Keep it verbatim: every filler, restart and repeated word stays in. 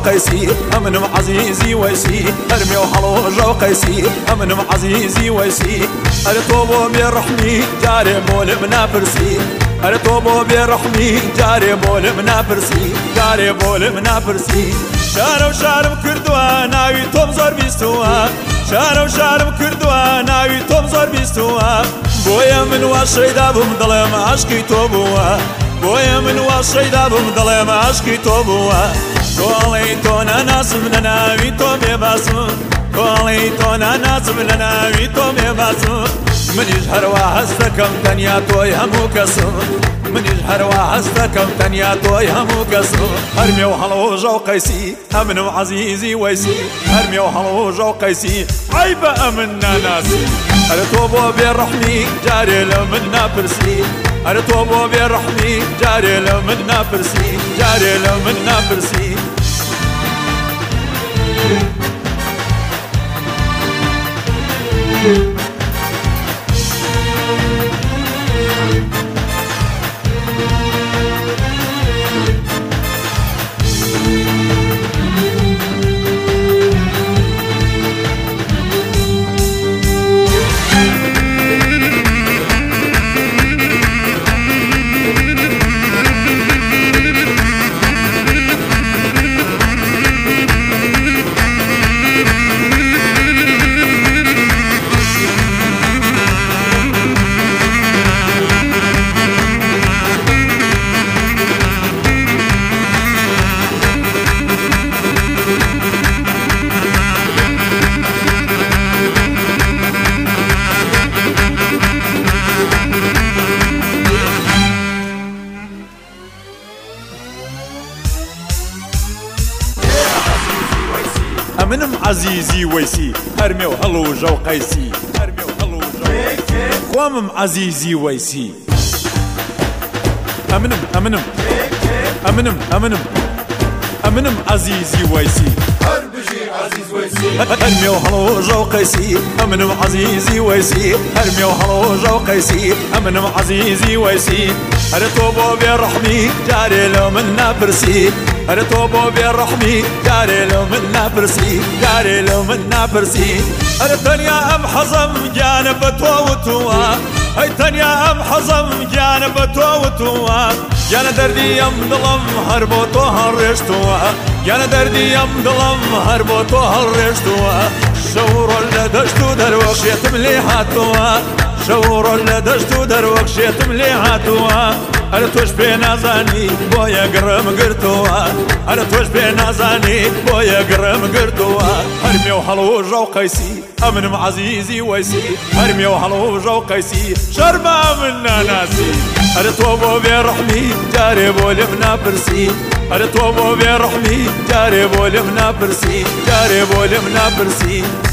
وقيسي أمن عزيزي ويسي أرمي وحلوجة وقيسي أمن عزيزي ويسي أرتوبو برحمي جاري بول منافرسي أرتوبو برحمي جاري بول منافرسي جاري بول منافرسي شارو شارم كردوا ناوي توم زور بيستوا شارو شارم كردوا ناوي توم زور بيستوا بويا من واشيدا بمظلم عشقي توبوا بويا من واشيدا بمظلم عشقي توبوا قولي تونا ناس من ناوي توم يباسم قولي تونا ناس من ناوي توم يباسم من يجهر وحستكم تنيا توي همو كسم من يجهر وحستكم تنيا توي همو كسم أرمي وحلوجة وقيسي أمن وعزيزي ويسي أرمي وحلوجة وقيسي عيب أمنا ناسي أرتوبو بالرحمي جاري لو منا برسي أرتوبو بالرحمي جاري لو منا برسي جاري لو منا برسي أمنم عزيزي ويسي أرمي وهلوجة وقيسي أرمي وهلوجة قوامم عزيزي ويسي أمنم أمنم أمنم أمنم أمنم عزيزي ويسي عزيز ويسي أرمي وهلوجة وقيسي أمنم عزيزي ويسي أرمي وهلوجة وقيسي أمنم عزيزي ويسي أرتوبو بالرحمي جاري لو منا برسي أرتوبو بالرحمي جاري لو منا برسي جاري لو منا برسي أرتنيا أم حزم جانب توتوا أي تنيا أم حزم جانب توتوا يانا دردي يم ظلم هربو توهرشتوا يانا دردي يم ظلم هربو توهرشتوا شور اللي دشتو دروخ يتملي حاتوا شور اللي دشتو دروخ يتملي حاتوا أرتوش بنازاني بويا قرم قرتوا أرتوش بنازاني بويا قرم قرتوا أرمي وحلوجة وقيسي أمن عزيزي ويسي أرمي وحلوجة وقيسي شرما منا ناسي أرتوبو برحمي جاري بولي منابرسي أرتوبو برحمي جاري بولي منابرسي جاري بولي منابرسي